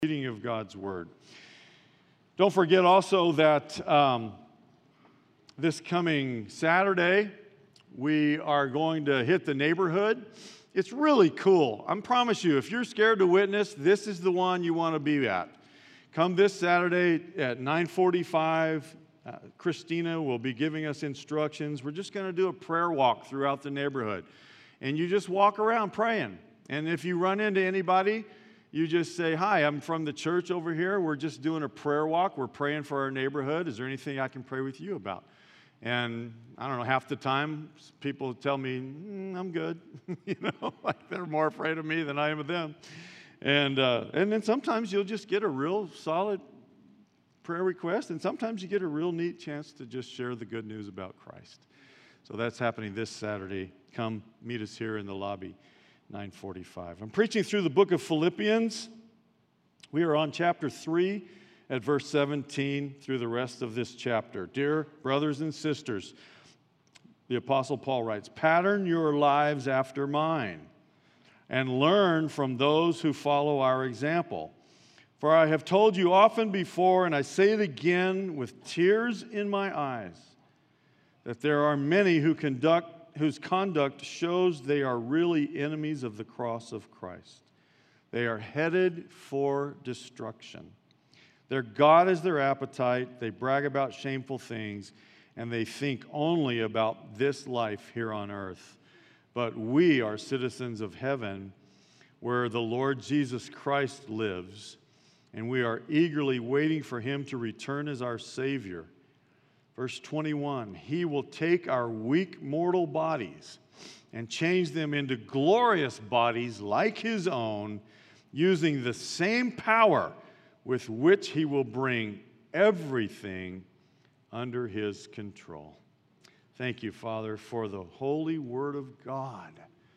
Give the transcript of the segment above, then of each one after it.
Reading of God's Word. Don't forget also that this coming Saturday, we are going to hit the neighborhood. It's really cool. I promise you, if you're scared to witness, this is the one you want to be at. Come this Saturday at 9:45. Christina will be giving us instructions. We're just going to do a prayer walk throughout the neighborhood. And you just walk around praying. And if you run into anybody, you just say, "Hi, I'm from the church over here. We're just doing a prayer walk. We're praying for our neighborhood. Is there anything I can pray with you about?" And I don't know, half the time people tell me, "I'm good." Like they're more afraid of me than I am of them. And then sometimes you'll just get a real solid prayer request, and sometimes you get a real neat chance to just share the good news about Christ. So that's happening this Saturday. Come meet us here in the lobby. 9:45. I'm preaching through the book of Philippians. We are on chapter 3 at verse 17 through the rest of this chapter. Dear brothers and sisters, the Apostle Paul writes, "Pattern your lives after mine and learn from those who follow our example. For I have told you often before, and I say it again with tears in my eyes, that there are many whose conduct shows they are really enemies of the cross of Christ. They are headed for destruction. Their God is their appetite. They brag about shameful things, and they think only about this life here on earth. But we are citizens of heaven, where the Lord Jesus Christ lives, and we are eagerly waiting for him to return as our Savior." Verse 21, "He will take our weak mortal bodies and change them into glorious bodies like his own, using the same power with which he will bring everything under his control." Thank you, Father, for the holy word of God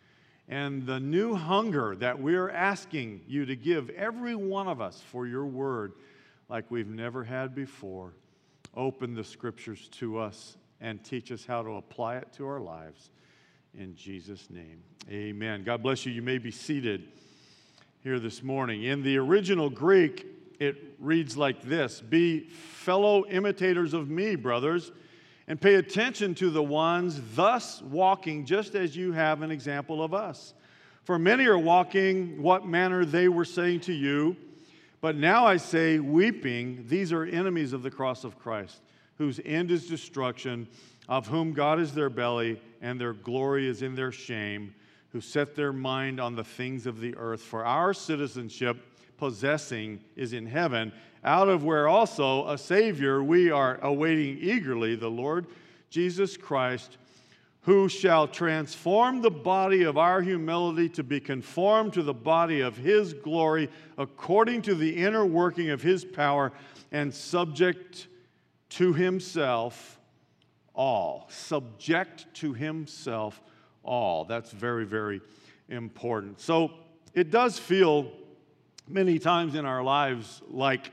and the new hunger that we're asking you to give every one of us for your word like we've never had before. Open the scriptures to us and teach us how to apply it to our lives. In Jesus' name, amen. God bless you. You may be seated here this morning. In the original Greek, it reads like this: "Be fellow imitators of me, brothers, and pay attention to the ones thus walking just as you have an example of us. For many are walking what manner they were saying to you. But now I say, weeping, these are enemies of the cross of Christ, whose end is destruction, of whom God is their belly, and their glory is in their shame, who set their mind on the things of the earth. For our citizenship, possessing, is in heaven, out of where also a Savior we are awaiting eagerly, the Lord Jesus Christ, who shall transform the body of our humility to be conformed to the body of his glory, according to the inner working of his power, and subject to himself all." Subject to himself all. That's very, very important. So it does feel many times in our lives like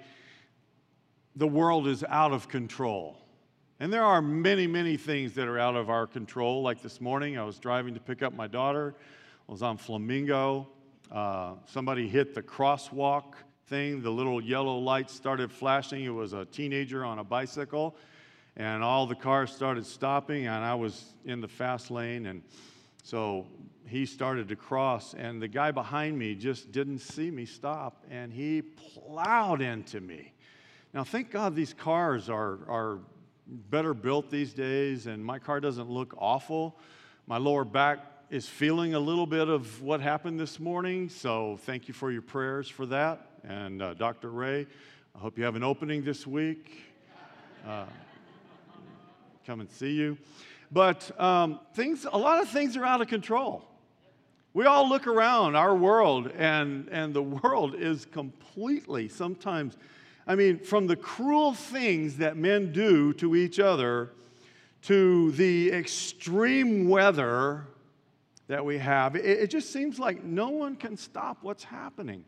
the world is out of control. And there are many, many things that are out of our control. Like this morning, I was driving to pick up my daughter. I was on Flamingo. Somebody hit the crosswalk thing. The little yellow lights started flashing. It was a teenager on a bicycle. And all the cars started stopping, and I was in the fast lane. And so he started to cross, and the guy behind me just didn't see me stop, and he plowed into me. Now, thank God these cars are better built these days, and my car doesn't look awful. My lower back is feeling a little bit of what happened this morning, so thank you for your prayers for that. And Dr. Ray, I hope you have an opening this week. Come and see you. But a lot of things are out of control. We all look around our world, and the world is completely sometimes, from the cruel things that men do to each other to the extreme weather that we have, it just seems like no one can stop what's happening.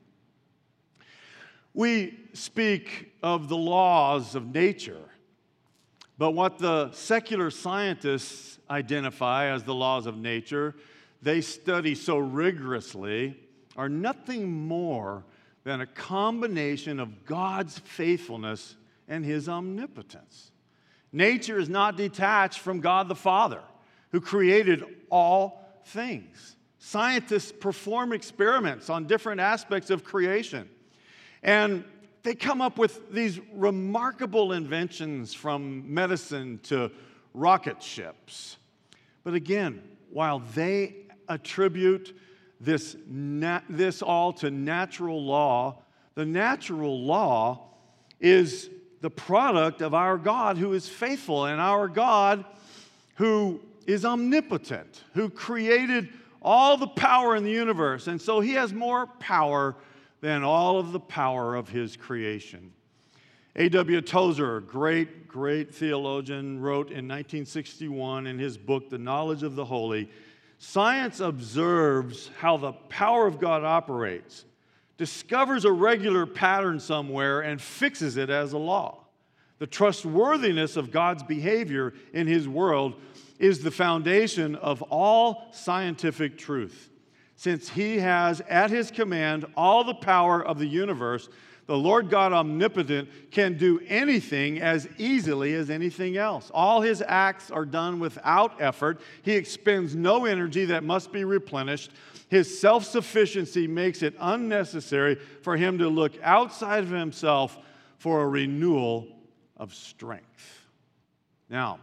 We speak of the laws of nature, but what the secular scientists identify as the laws of nature, they study so rigorously, are nothing more than a combination of God's faithfulness and his omnipotence. Nature is not detached from God the Father, who created all things. Scientists perform experiments on different aspects of creation, and they come up with these remarkable inventions, from medicine to rocket ships. But again, while they attribute this all to natural law, the natural law is the product of our God who is faithful, and our God who is omnipotent, who created all the power in the universe. And so he has more power than all of the power of his creation. A.W. Tozer, great theologian, wrote in 1961 in his book, The Knowledge of the Holy, "Science observes how the power of God operates, discovers a regular pattern somewhere, and fixes it as a law. The trustworthiness of God's behavior in his world is the foundation of all scientific truth. Since he has at his command all the power of the universe, the Lord God omnipotent can do anything as easily as anything else. All his acts are done without effort. He expends no energy that must be replenished. His self-sufficiency makes it unnecessary for him to look outside of himself for a renewal of strength." Now,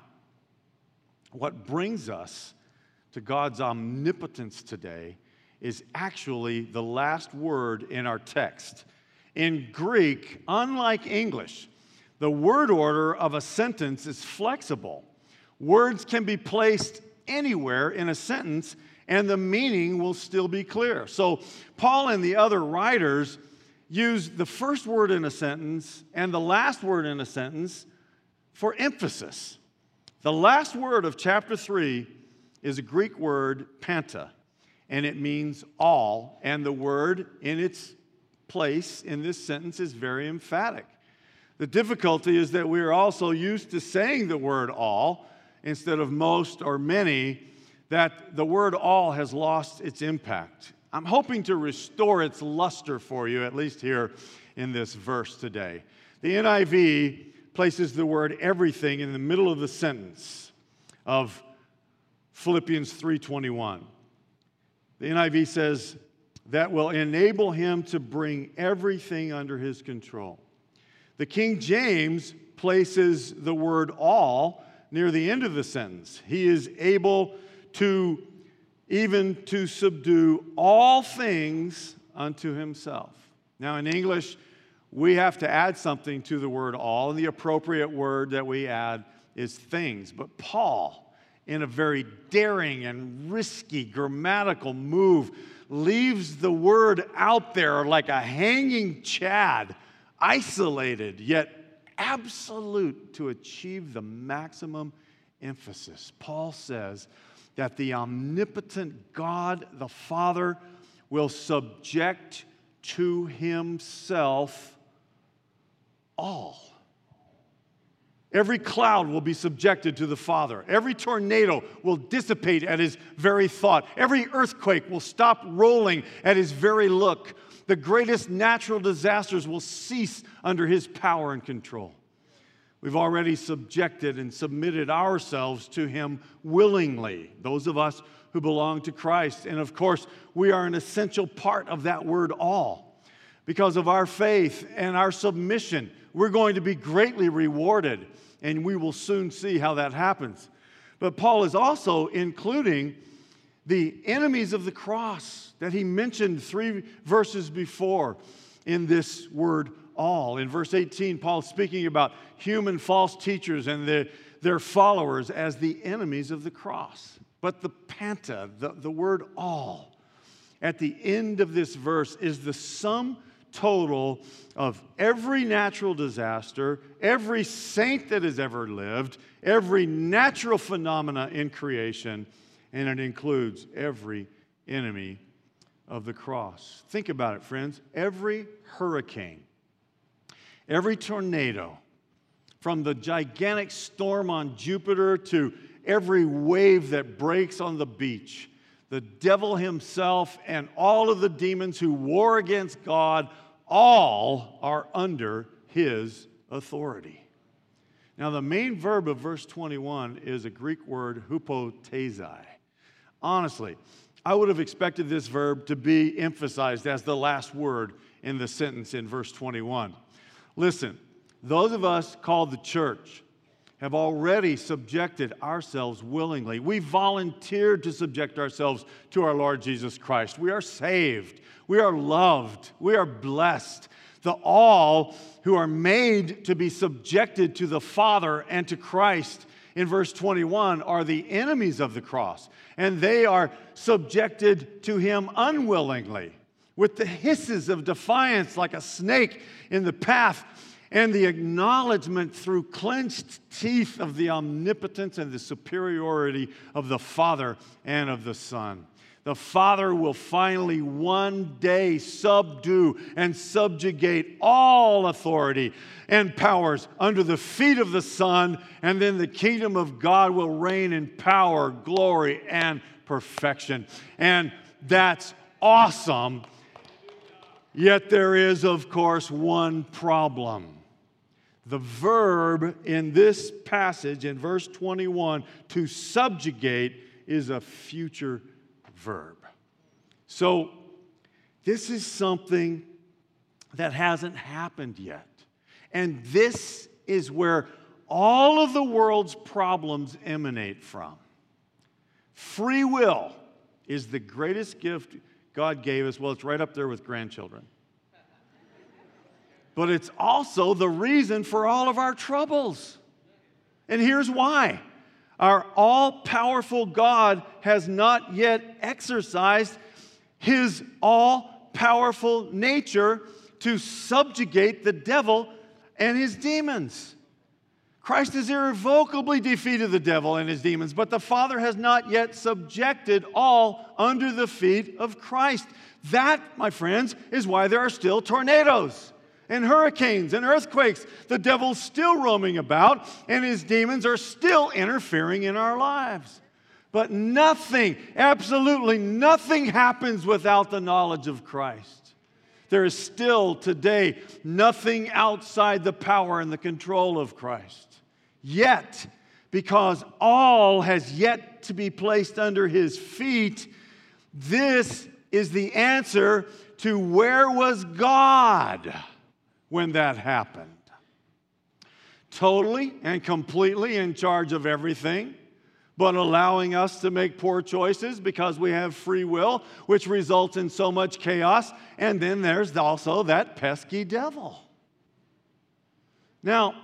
what brings us to God's omnipotence today is actually the last word in our text. In Greek, unlike English, the word order of a sentence is flexible. Words can be placed anywhere in a sentence, and the meaning will still be clear. So Paul and the other writers use the first word in a sentence and the last word in a sentence for emphasis. The last word of chapter 3 is a Greek word, panta, and it means all, and the word in its place in this sentence is very emphatic. The difficulty is that we are also used to saying the word all instead of most or many, that the word all has lost its impact. I'm hoping to restore its luster for you, at least here in this verse today. The NIV places the word everything in the middle of the sentence of Philippians 3:21. The NIV says, "That will enable him to bring everything under his control." The King James places the word all near the end of the sentence. He is able to even to subdue all things unto himself. Now in English, we have to add something to the word all, and the appropriate word that we add is things. But Paul, in a very daring and risky grammatical move, leaves the word out there like a hanging chad, isolated yet absolute to achieve the maximum emphasis. Paul says that the omnipotent God, the Father, will subject to himself all. Every cloud will be subjected to the Father. Every tornado will dissipate at his very thought. Every earthquake will stop rolling at his very look. The greatest natural disasters will cease under his power and control. We've already subjected and submitted ourselves to him willingly, those of us who belong to Christ. And of course, we are an essential part of that word all. Because of our faith and our submission, we're going to be greatly rewarded, and we will soon see how that happens. But Paul is also including the enemies of the cross that he mentioned 3 verses before in this word all. In verse 18, Paul's speaking about human false teachers and their followers as the enemies of the cross. But the panta, the word all, at the end of this verse is the sum total of every natural disaster, every saint that has ever lived, every natural phenomena in creation, and it includes every enemy of the cross. Think about it, friends. Every hurricane, every tornado, from the gigantic storm on Jupiter to every wave that breaks on the beach, the devil himself and all of the demons who war against God all are under his authority. Now, the main verb of verse 21 is a Greek word, hypotesai. Honestly, I would have expected this verb to be emphasized as the last word in the sentence in verse 21. Listen, those of us called the church have already subjected ourselves willingly. We volunteered to subject ourselves to our Lord Jesus Christ. We are saved. We are loved. We are blessed. The all who are made to be subjected to the Father and to Christ in verse 21 are the enemies of the cross, and they are subjected to him unwillingly, with the hisses of defiance like a snake in the path, and the acknowledgement through clenched teeth of the omnipotence and the superiority of the Father and of the Son. The Father will finally one day subdue and subjugate all authority and powers under the feet of the Son, and then the kingdom of God will reign in power, glory, and perfection. And that's awesome. Yet there is, of course, one problem. The verb in this passage, in verse 21, to subjugate, is a future verb. So this is something that hasn't happened yet. And this is where all of the world's problems emanate from. Free will is the greatest gift God gave us. Well, it's right up there with grandchildren. But it's also the reason for all of our troubles. And here's why. Our all-powerful God has not yet exercised his all-powerful nature to subjugate the devil and his demons. Christ has irrevocably defeated the devil and his demons, but the Father has not yet subjected all under the feet of Christ. That, my friends, is why there are still tornadoes and hurricanes and earthquakes. The devil's still roaming about, and his demons are still interfering in our lives. But nothing, absolutely nothing happens without the knowledge of Christ. There is still today nothing outside the power and the control of Christ. Yet, because all has yet to be placed under his feet, this is the answer to where was God when that happened. Totally and completely in charge of everything, but allowing us to make poor choices because we have free will, which results in so much chaos. And then there's also that pesky devil. Now,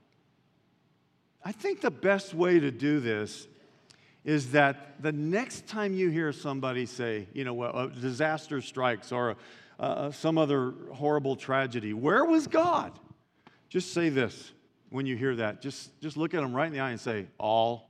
I think the best way to do this is that the next time you hear somebody say, a disaster strikes or some other horrible tragedy, where was God? Just say this when you hear that. Just look at them right in the eye and say, all.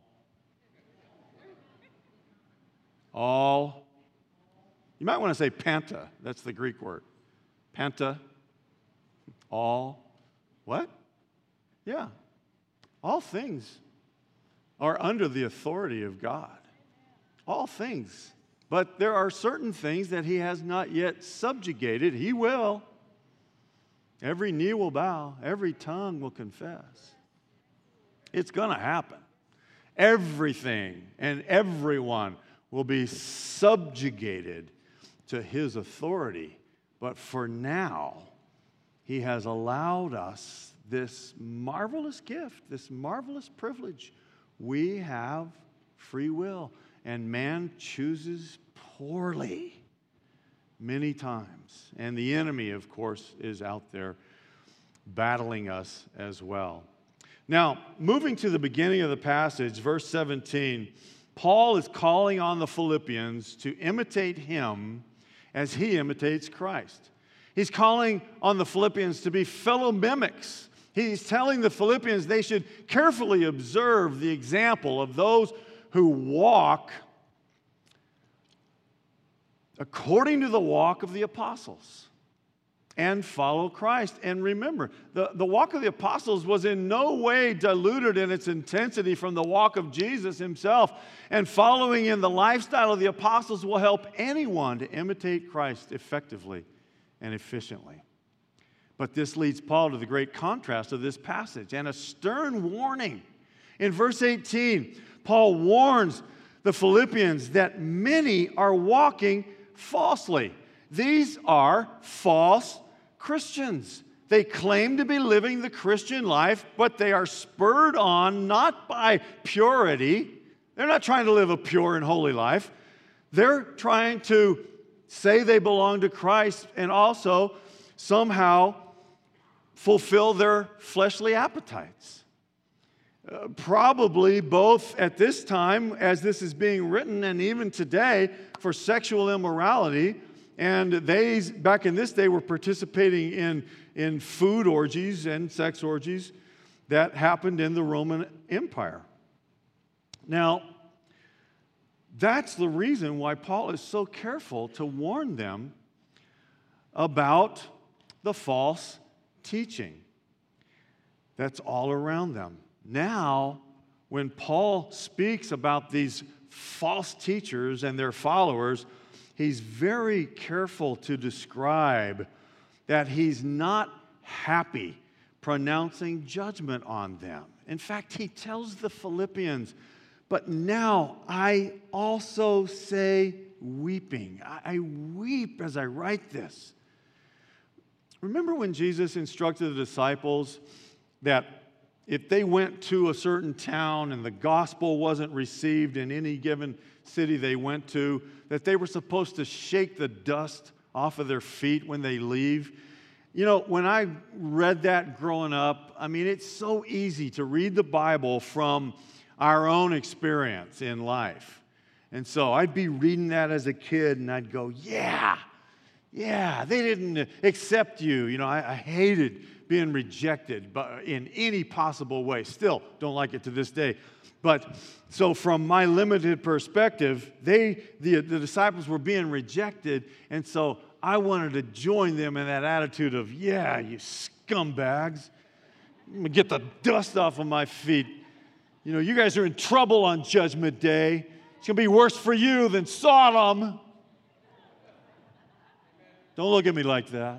All. You might want to say panta. That's the Greek word. Panta. All. What? Yeah. All things are under the authority of God. All things. But there are certain things that he has not yet subjugated. He will. Every knee will bow. Every tongue will confess. It's going to happen. Everything and everyone will be subjugated to his authority. But for now, he has allowed us this marvelous gift, this marvelous privilege. We have free will. And man chooses poorly many times. And the enemy, of course, is out there battling us as well. Now, moving to the beginning of the passage, verse 17, Paul is calling on the Philippians to imitate him as he imitates Christ. He's calling on the Philippians to be fellow mimics. He's telling the Philippians they should carefully observe the example of those who walk according to the walk of the apostles and follow Christ. And remember, the walk of the apostles was in no way diluted in its intensity from the walk of Jesus himself. And following in the lifestyle of the apostles will help anyone to imitate Christ effectively and efficiently. But this leads Paul to the great contrast of this passage and a stern warning. In verse 18, Paul warns the Philippians that many are walking falsely. These are false Christians. They claim to be living the Christian life, but they are spurred on not by purity. They're not trying to live a pure and holy life. They're trying to say they belong to Christ and also somehow fulfill their fleshly appetites. Probably both at this time, as this is being written, and even today, for sexual immorality. And they, back in this day, were participating in food orgies and sex orgies that happened in the Roman Empire. Now, that's the reason why Paul is so careful to warn them about the false teaching that's all around them. Now, when Paul speaks about these false teachers and their followers, he's very careful to describe that he's not happy pronouncing judgment on them. In fact, he tells the Philippians, "But now I also say weeping." I weep as I write this. Remember when Jesus instructed the disciples that if they went to a certain town and the gospel wasn't received in any given city they went to, that they were supposed to shake the dust off of their feet when they leave? You know, when I read that growing up, I mean, it's so easy to read the Bible from our own experience in life. And so I'd be reading that as a kid and I'd go, yeah, they didn't accept you. You know, I hated being rejected in any possible way. Still don't like it to this day. But so from my limited perspective, the disciples were being rejected, and so I wanted to join them in that attitude of, yeah, you scumbags. I'm going to get the dust off of my feet. You know, you guys are in trouble on Judgment Day. It's going to be worse for you than Sodom. Don't look at me like that.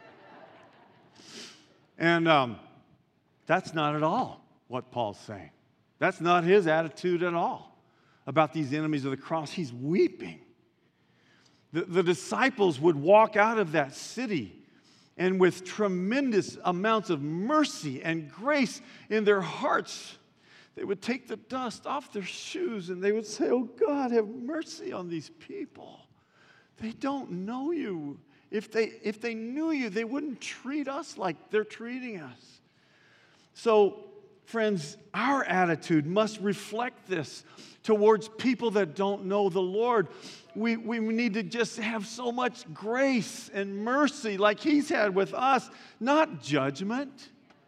And that's not at all what Paul's saying. That's not his attitude at all about these enemies of the cross. He's weeping. The disciples would walk out of that city and with tremendous amounts of mercy and grace in their hearts, they would take the dust off their shoes and they would say, "Oh God, have mercy on these people. They don't know you. If they knew you, they wouldn't treat us like they're treating us." So, friends, our attitude must reflect this towards people that don't know the Lord. We need to just have so much grace and mercy like He's had with us, not judgment.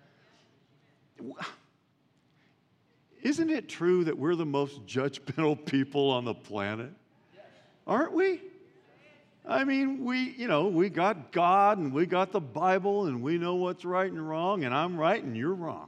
Isn't it true that we're the most judgmental people on the planet? Aren't we? I mean, we got God and we got the Bible and we know what's right and wrong, and I'm right and you're wrong.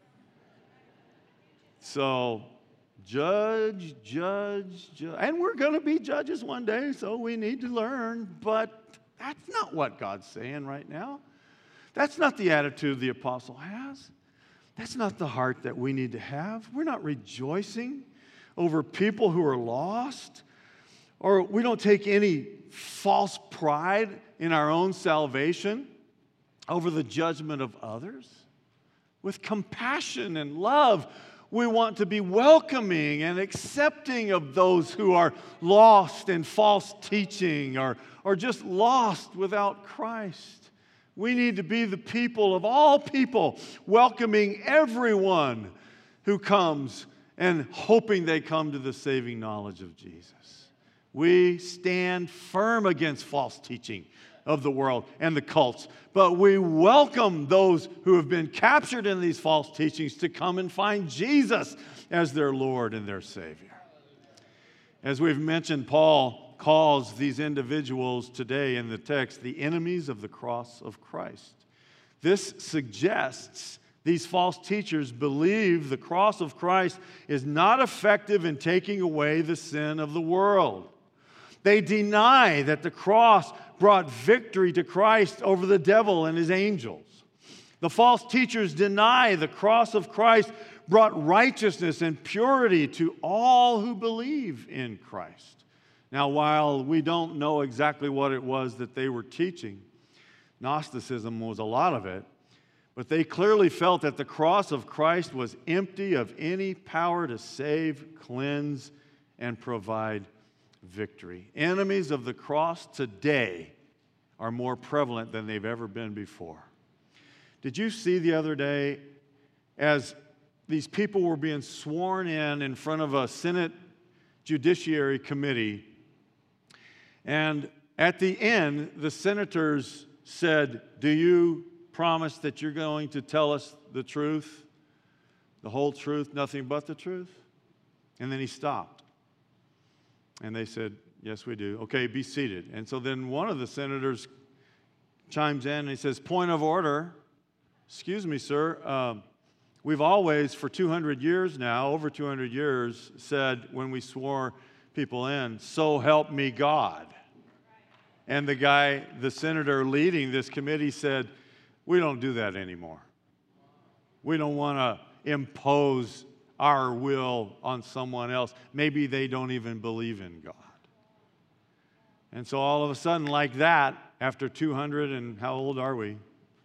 So, judge. And we're going to be judges one day, so we need to learn. But that's not what God's saying right now. That's not the attitude the apostle has. That's not the heart that we need to have. We're not rejoicing over people who are lost. Or we don't take any false pride in our own salvation over the judgment of others. With compassion and love, we want to be welcoming and accepting of those who are lost in false teaching or just lost without Christ. We need to be the people of all people, welcoming everyone who comes and hoping they come to the saving knowledge of Jesus. We stand firm against false teaching of the world and the cults, but we welcome those who have been captured in these false teachings to come and find Jesus as their Lord and their Savior. As we've mentioned, Paul calls these individuals today in the text the enemies of the cross of Christ. This suggests these false teachers believe the cross of Christ is not effective in taking away the sin of the world. They deny that the cross brought victory to Christ over the devil and his angels. The false teachers deny the cross of Christ brought righteousness and purity to all who believe in Christ. Now, while we don't know exactly what it was that they were teaching, Gnosticism was a lot of it, but they clearly felt that the cross of Christ was empty of any power to save, cleanse, and provide victory. Enemies of the cross today are more prevalent than they've ever been before. Did you see the other day, as these people were being sworn in front of a Senate Judiciary Committee, and at the end, the senators said, "Do you promise that you're going to tell us the truth, the whole truth, nothing but the truth?" And then he stopped. And they said, "Yes, we do." "Okay, be seated." And so then one of the senators chimes in and he says, "Point of order. Excuse me, sir. We've always, for 200 years now, over 200 years, said when we swore people in, 'So help me God.'" And the senator leading this committee said, "We don't do that anymore. We don't want to impose our will on someone else. Maybe they don't even believe in God." And so all of a sudden, like that, after 200 and how old are we?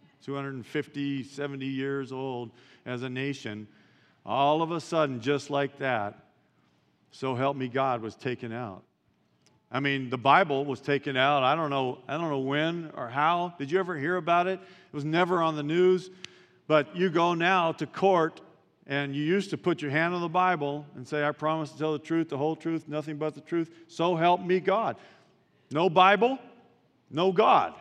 250, 70 years old as a nation, all of a sudden, just like that, "So help me God" was taken out. I mean, the Bible was taken out. I don't know when or how. Did you ever hear about it? It was never on the news. But you go now to court, and you used to put your hand on the Bible and say, "I promise to tell the truth, the whole truth, nothing but the truth. So help me God." No Bible, no God.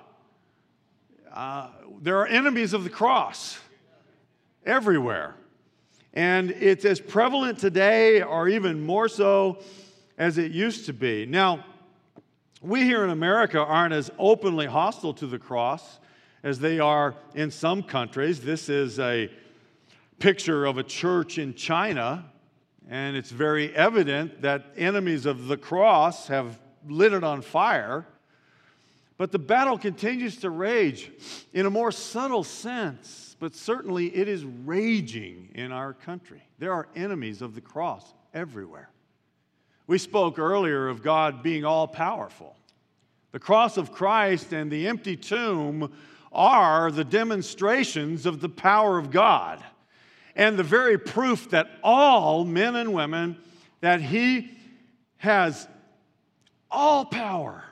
There are enemies of the cross everywhere. And it's as prevalent today, or even more so, as it used to be. Now, we here in America aren't as openly hostile to the cross as they are in some countries. This is a picture of a church in China, and it's very evident that enemies of the cross have lit it on fire. But the battle continues to rage in a more subtle sense, but certainly it is raging in our country. There are enemies of the cross everywhere. We spoke earlier of God being all-powerful. The cross of Christ and the empty tomb are the demonstrations of the power of God and the very proof that all men and women, that He has all power.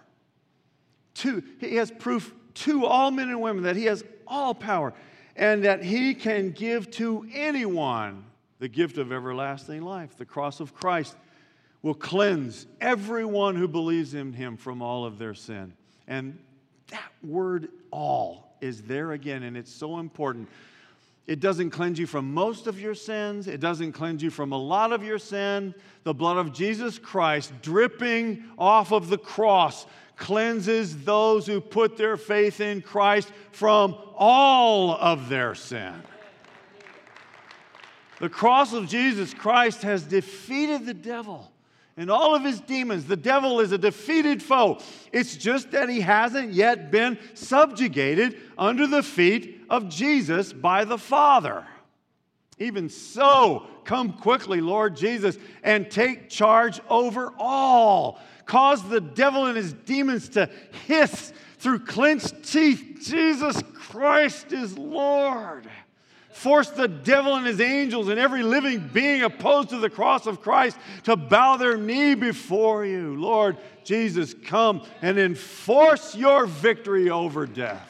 He has proof to all men and women that He has all power and that He can give to anyone the gift of everlasting life. The cross of Christ will cleanse everyone who believes in Him from all of their sin. And that word "all" is there again, and it's so important. It doesn't cleanse you from most of your sins. It doesn't cleanse you from a lot of your sin. The blood of Jesus Christ dripping off of the cross cleanses those who put their faith in Christ from all of their sin. The cross of Jesus Christ has defeated the devil and all of his demons. The devil is a defeated foe. It's just that he hasn't yet been subjugated under the feet of Jesus by the Father. Even so, come quickly, Lord Jesus, and take charge over all. Cause the devil and his demons to hiss through clenched teeth. Jesus Christ is Lord. Force the devil and his angels and every living being opposed to the cross of Christ to bow their knee before you. Lord Jesus, come and enforce your victory over death.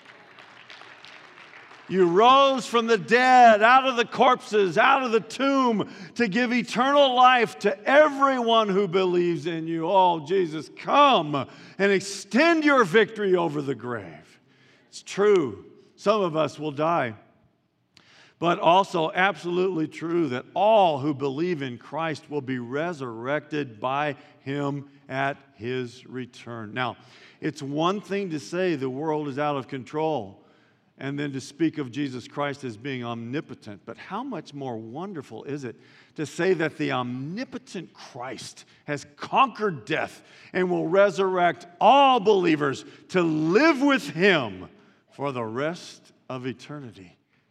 You rose from the dead, out of the corpses, out of the tomb, to give eternal life to everyone who believes in you. Oh, Jesus, come and extend your victory over the grave. It's true, some of us will die. But also absolutely true that all who believe in Christ will be resurrected by Him at His return. Now, it's one thing to say the world is out of control and then to speak of Jesus Christ as being omnipotent. But how much more wonderful is it to say that the omnipotent Christ has conquered death and will resurrect all believers to live with Him for the rest of eternity.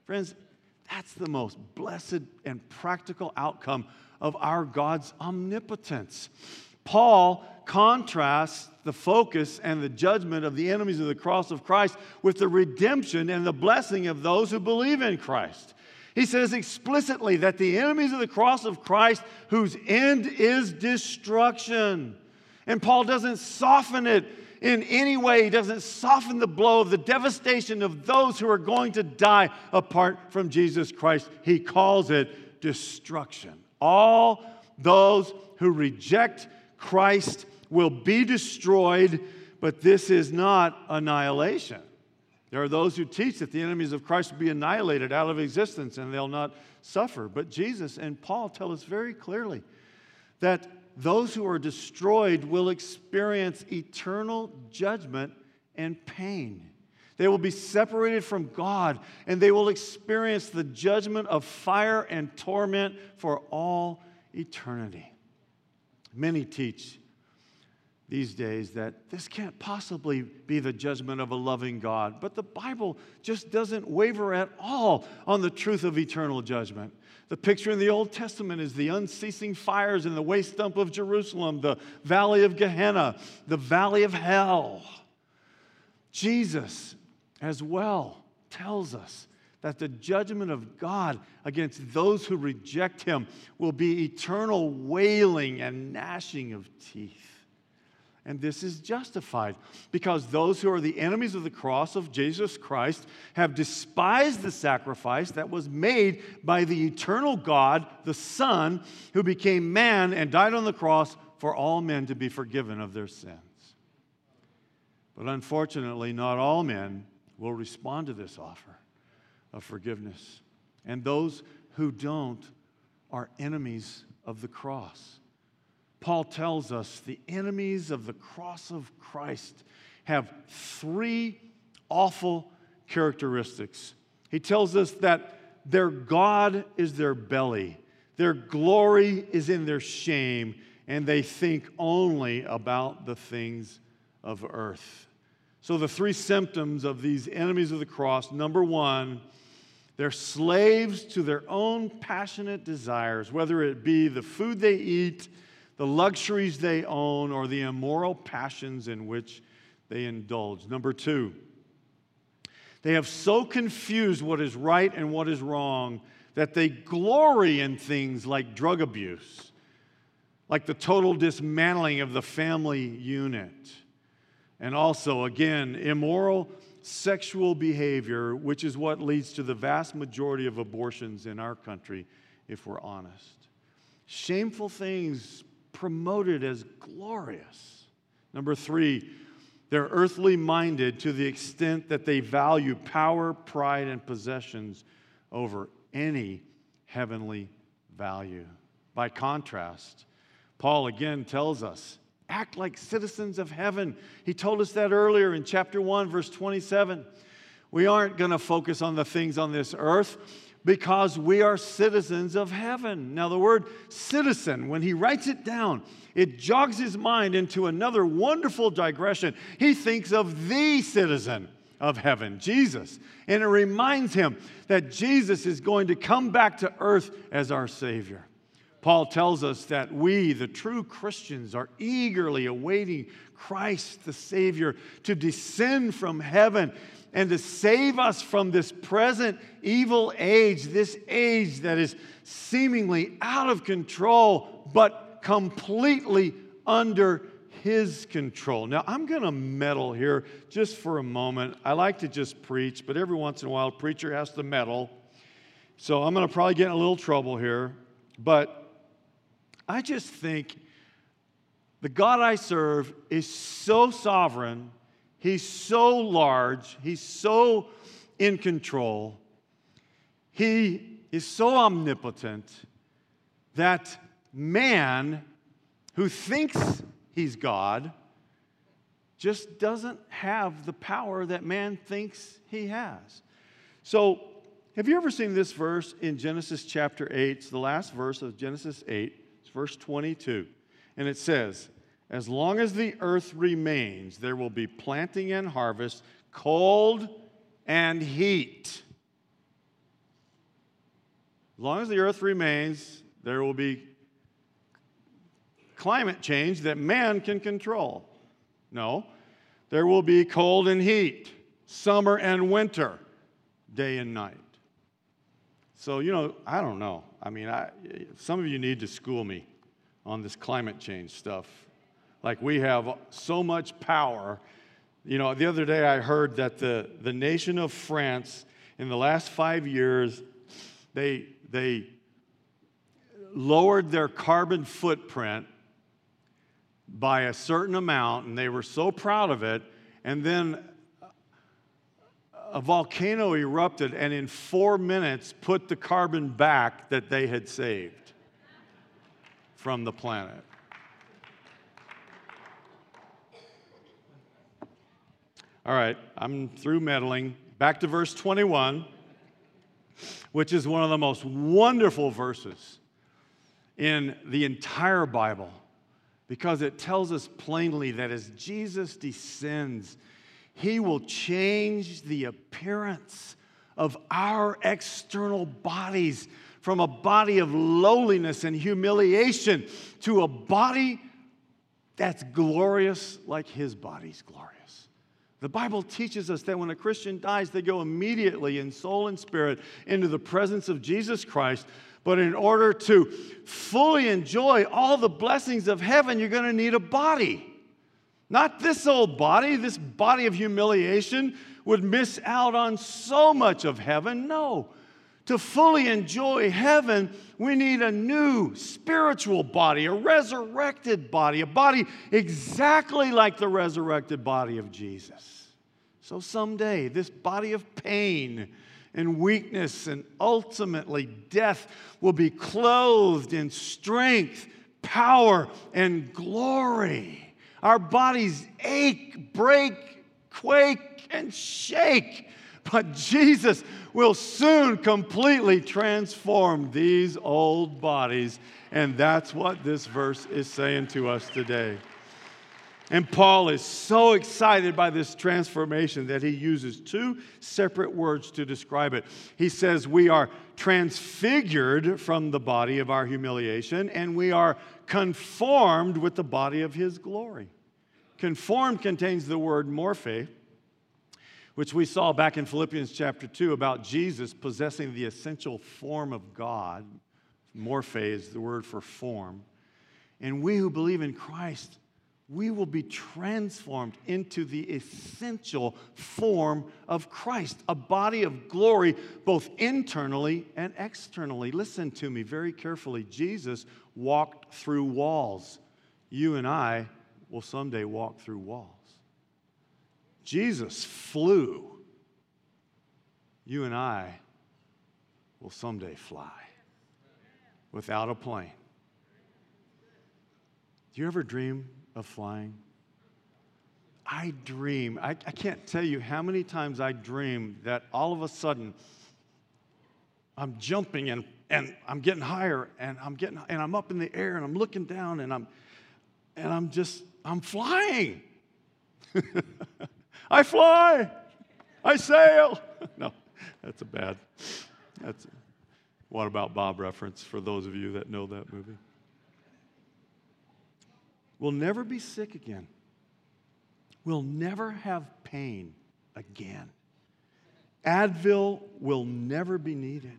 Friends, that's the most blessed and practical outcome of our God's omnipotence. Paul contrasts the focus and the judgment of the enemies of the cross of Christ with the redemption and the blessing of those who believe in Christ. He says explicitly that the enemies of the cross of Christ, whose end is destruction. And Paul doesn't soften it in any way. He doesn't soften the blow of the devastation of those who are going to die apart from Jesus Christ. He calls it destruction. All those who reject Christ will be destroyed, but this is not annihilation. There are those who teach that the enemies of Christ will be annihilated out of existence and they'll not suffer. But Jesus and Paul tell us very clearly that those who are destroyed will experience eternal judgment and pain. They will be separated from God, and they will experience the judgment of fire and torment for all eternity. Many teach these days that this can't possibly be the judgment of a loving God, but the Bible just doesn't waver at all on the truth of eternal judgment. The picture in the Old Testament is the unceasing fires in the waste dump of Jerusalem, the valley of Gehenna, the valley of hell. Jesus as well tells us that the judgment of God against those who reject him will be eternal wailing and gnashing of teeth. And this is justified because those who are the enemies of the cross of Jesus Christ have despised the sacrifice that was made by the eternal God, the Son, who became man and died on the cross for all men to be forgiven of their sins. But unfortunately, not all men will respond to this offer of forgiveness. And those who don't are enemies of the cross. Paul tells us the enemies of the cross of Christ have three awful characteristics. He tells us that their God is their belly, their glory is in their shame, and they think only about the things of earth. So the three symptoms of these enemies of the cross: number one, they're slaves to their own passionate desires, whether it be the food they eat, the luxuries they own, or the immoral passions in which they indulge. Number two, they have so confused what is right and what is wrong that they glory in things like drug abuse, like the total dismantling of the family unit, and also, again, immoral sexual behavior, which is what leads to the vast majority of abortions in our country, if we're honest. Shameful things promoted as glorious. Number three, they're earthly minded to the extent that they value power, pride, and possessions over any heavenly value. By contrast, Paul again tells us, act like citizens of heaven. He told us that earlier in chapter 1, verse 27. We aren't going to focus on the things on this earth because we are citizens of heaven. Now, the word citizen, when he writes it down, it jogs his mind into another wonderful digression. He thinks of the citizen of heaven, Jesus. And it reminds him that Jesus is going to come back to earth as our Savior. Paul tells us that we, the true Christians, are eagerly awaiting Christ, the Savior, to descend from heaven and to save us from this present evil age, this age that is seemingly out of control, but completely under His control. Now, I'm going to meddle here just for a moment. I like to just preach, but every once in a while, a preacher has to meddle. So I'm going to probably get in a little trouble here, but I just think the God I serve is so sovereign, He's so large, He's so in control, He is so omnipotent that man who thinks he's God just doesn't have the power that man thinks he has. So, have you ever seen this verse in Genesis chapter 8? It's the last verse of Genesis 8. It's verse 22. And it says, as long as the earth remains, there will be planting and harvest, cold and heat. As long as the earth remains, there will be climate change that man can control. No, there will be cold and heat, summer and winter, day and night. So, I don't know. I mean, some of you need to school me on this climate change stuff. Like, we have so much power. The other day I heard that the nation of France, in the last 5 years, they lowered their carbon footprint by a certain amount, and they were so proud of it, and then a volcano erupted and in 4 minutes put the carbon back that they had saved from the planet. All right, I'm through meddling. Back to verse 21, which is one of the most wonderful verses in the entire Bible, because it tells us plainly that as Jesus descends, he will change the appearance of our external bodies from a body of lowliness and humiliation to a body that's glorious like his body's glorious. The Bible teaches us that when a Christian dies, they go immediately in soul and spirit into the presence of Jesus Christ. But in order to fully enjoy all the blessings of heaven, you're going to need a body. Not this old body. This body of humiliation would miss out on so much of heaven. No. To fully enjoy heaven, we need a new spiritual body, a resurrected body, a body exactly like the resurrected body of Jesus. So someday, this body of pain and weakness and ultimately death will be clothed in strength, power, and glory. Our bodies ache, break, quake, and shake. But Jesus will soon completely transform these old bodies. And that's what this verse is saying to us today. And Paul is so excited by this transformation that he uses two separate words to describe it. He says we are transfigured from the body of our humiliation, and we are conformed with the body of his glory. Conformed contains the word morphe, which we saw back in Philippians chapter 2 about Jesus possessing the essential form of God. Morphe is the word for form. And we who believe in Christ, we will be transformed into the essential form of Christ, a body of glory both internally and externally. Listen to me very carefully. Jesus walked through walls. You and I will someday walk through walls. Jesus flew. You and I will someday fly without a plane. Do you ever dream of flying? I dream. I can't tell you how many times I dream that all of a sudden I'm jumping and I'm getting higher and I'm up in the air and I'm looking down and I'm flying. I fly. I sail. No, that's a bad. What About Bob reference for those of you that know that movie. We'll never be sick again. We'll never have pain again. Advil will never be needed.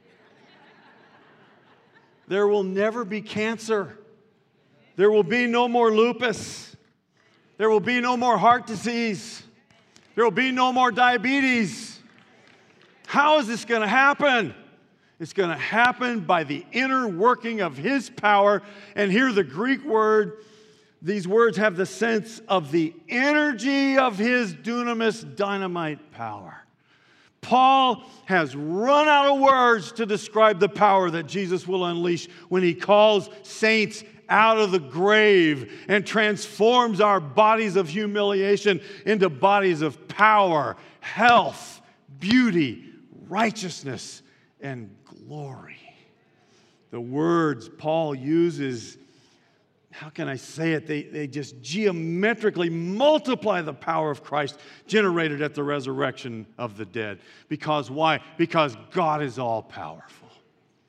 There will never be cancer. There will be no more lupus. There will be no more heart disease. There will be no more diabetes. How is this going to happen? It's going to happen by the inner working of his power. And here the Greek word, these words have the sense of the energy of his dunamis, dynamite power. Paul has run out of words to describe the power that Jesus will unleash when he calls saints out of the grave and transforms our bodies of humiliation into bodies of power, health, beauty, righteousness, and glory. The words Paul uses, how can I say it? They just geometrically multiply the power of Christ generated at the resurrection of the dead. Because why? Because God is all powerful.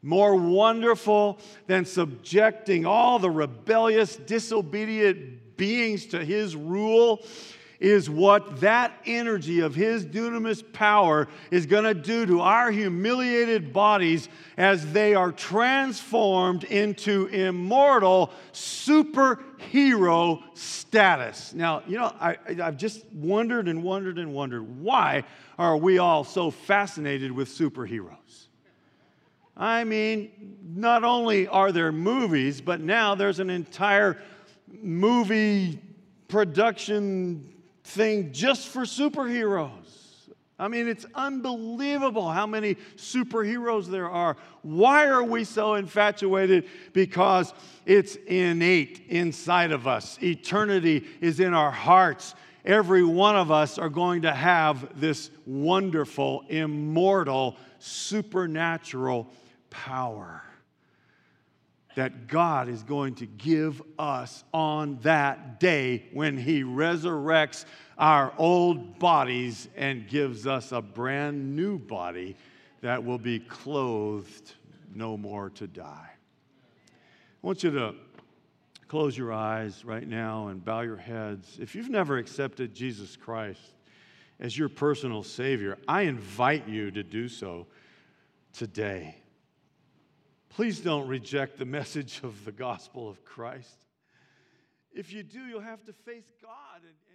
more wonderful than subjecting all the rebellious, disobedient beings to his rule is what that energy of his dunamis power is going to do to our humiliated bodies as they are transformed into immortal superhero status. Now, I've just wondered and wondered and wondered, why are we all so fascinated with superheroes? I mean, not only are there movies, but now there's an entire movie production thing just for superheroes. I mean, it's unbelievable how many superheroes there are. Why are we so infatuated? Because it's innate inside of us. Eternity is in our hearts. Every one of us are going to have this wonderful, immortal, supernatural power that God is going to give us on that day when he resurrects our old bodies and gives us a brand new body that will be clothed no more to die. I want you to close your eyes right now and bow your heads. If you've never accepted Jesus Christ as your personal Savior, I invite you to do so today. Please don't reject the message of the gospel of Christ. If you do, you'll have to face God and